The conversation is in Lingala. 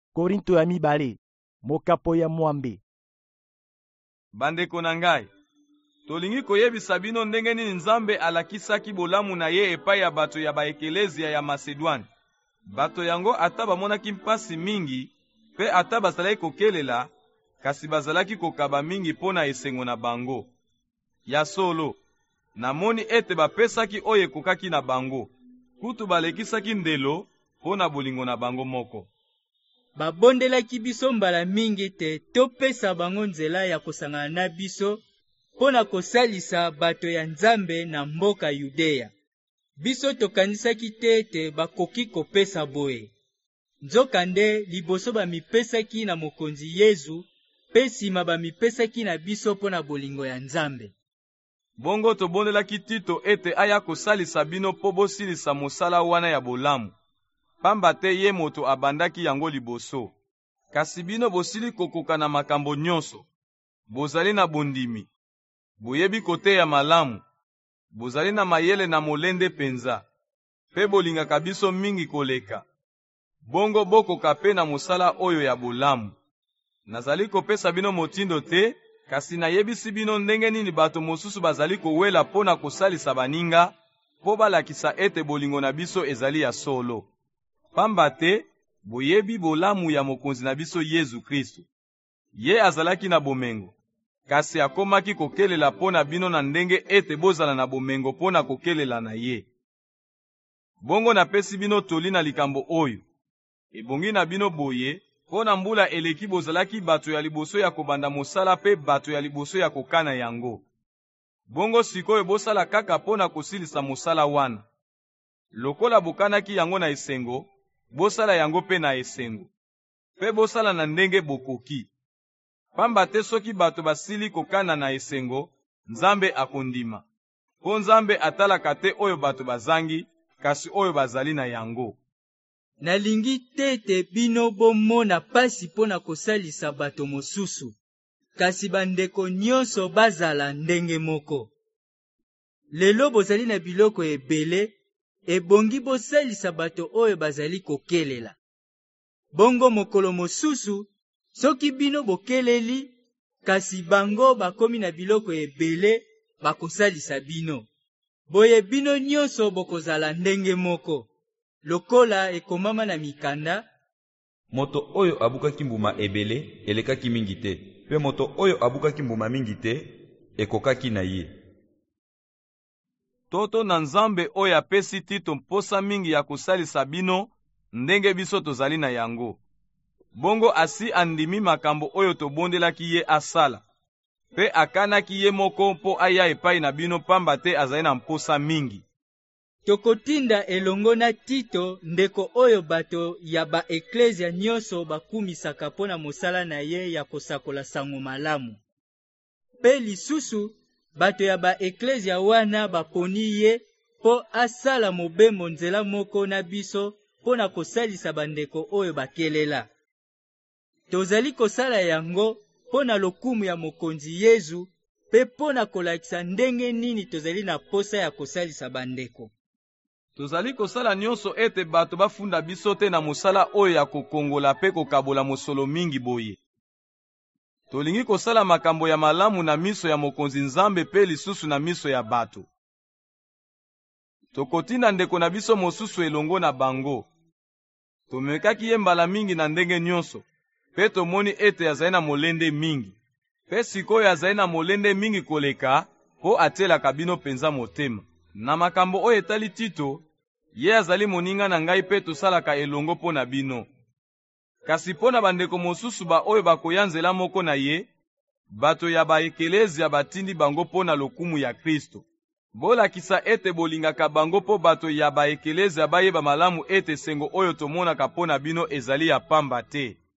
Korinto ya mibale, mokapo ya mwambe. Bandeko na ngai, tolingi koyebisa bino ndenge nini Nzambe alakisaki bolamu na ye epai ya bato ya baekelezia ya Masedwane. Bato yango ata bamonaki mpasi mingi, pe ata bazalaki kokelela, kasi bazalaki kokaba mingi pona esengo na bango. Ya solo, namoni ete bapesaki oyo ekokaki na bango, kutu balekisaki ndelo pona bolingo na bango moko. Babondelaki biso mbala mingi te topesa bango nzela ya kosangana na biso pona kosalisa bato ya Nzambe na mboka Yudeya. Biso tokanisaki te ete bakoki kopesa boye. Nzokande liboso bamipesaki na mokonzi Yesu, pe sima bamipesaki na biso pona bolingo ya Nzambe. Bongo tobondelaki Tito ete aya kosalisa bino po bosilisa mosala wana ya bolamu. Pamba te ye moto abandaki yango liboso. Kasi bino bosili kokoka na makambo nyonso. Bozali na bondimi. Boyebi koteya malamu. Bozali na mayele na molende penza. Pe bolingaka biso mingi koleka. Bongo bokoka pe na mosala oyo ya bolamu. Nazali kopesa bino motindo te, kasi nayebisi bino ndenge nini bato mosusu bazali kowela pona kosalisa baninga, po balakisa ete bolingo na biso ezali ya solo. Pamba te, boyebi bolamu ya mokonzi na biso Yesu Kristo. Ye azalaki na bomengo, kasi akomaki kokelela pona bino na ndenge ete bozala na bomengo pona kokelela na ye. Bongo napesi bino toli na likambo oyo. Ebongi na bino boye, pona mbula eleki bozalaki bato ya liboso ya kobanda mosala pe bato ya liboso ya kokana yango. Bongo sikoyo bosala kaka pona kosilisa mosala wana. Lokola bokanaki yango na esengo, bosala yango pe na esengo. Pe bosala na ndenge bokoki. Pamba te soki bato basili kokana na esengo, Nzambe akondima. Po Nzambe atalaka te oyo bato bazangi, kasi oyo bazali na yango. Nalingi tete bino bomona pasi pona kosalisa bato mosusu, kasi bandeko nyonso bazala ndenge moko. Lelo bozali na biloko ebele, ebongi bosalisa bato oyo bazali kokelela. Bongo mokolo mosusu, soki bino bokeleli, kasi bango bakomi na biloko ebele, bakosalisa bino. Boye bino nyonso bokozala ndenge moko. Lokola ekomama na mikanda, moto oyo abukaki mbuma ebele elekaki mingi te, pe moto oyo abukaki mbuma mingi te ekokaki na ye. Toto na Nzambe oyo apesi Tito mposa mingi ya kosalisa bino ndenge biso tozali na yango. Bongo asi andimi makambo oyo tobondelaki ye asala, pe akanaki ye moko mpo aya epai na bino pamba te azali na mposa mingi. Tokotinda elongo na Tito ndeko oyo bato ya baeklezia nyonso bakumisaka pona mosala na ye ya kosakola sango malamu. Pe lisusu, bato ya baeklezia wana baponi ye po asala mobembo nzela moko na biso pona kosalisa bandeko oyo bakelela. Tozali kosala yango pona lokumu ya mokonzi Yesu, pe pona kolakisa ndenge nini tozali na posa ya kosalisa bandeko. Tozali kosala nyonso ete bato bafunda biso te na mosala oyo ya kokongola pe kokabola mosolo mingi boye. Tolingi kosala makambo ya malamu na miso ya mokonzi Nzambe pe lisusu na miso ya bato. Tokotinda ndeko na biso mosusu elongo na bango. Tomekaki ye mbala mingi na ndenge nyonso, pe tomoni ete azali na molende mingi. Pe sikoyo azali na molende mingi koleka, po atelaka bino penza motema. Na makambo oyo etali Tito, ye azali moninga na ngai pe tosalaka elongo po na bino. Kasi po na bandeko mosusu ba oyo bakoya nzela moko na ye, bato ya baekelezia batindi bango po na lokumu ya Kristo. Bolakisa ete bolingaka bango po bato ya baekelezia bayeba malamu ete sengo oyo tomonaka po na bino ezali ya pamba te.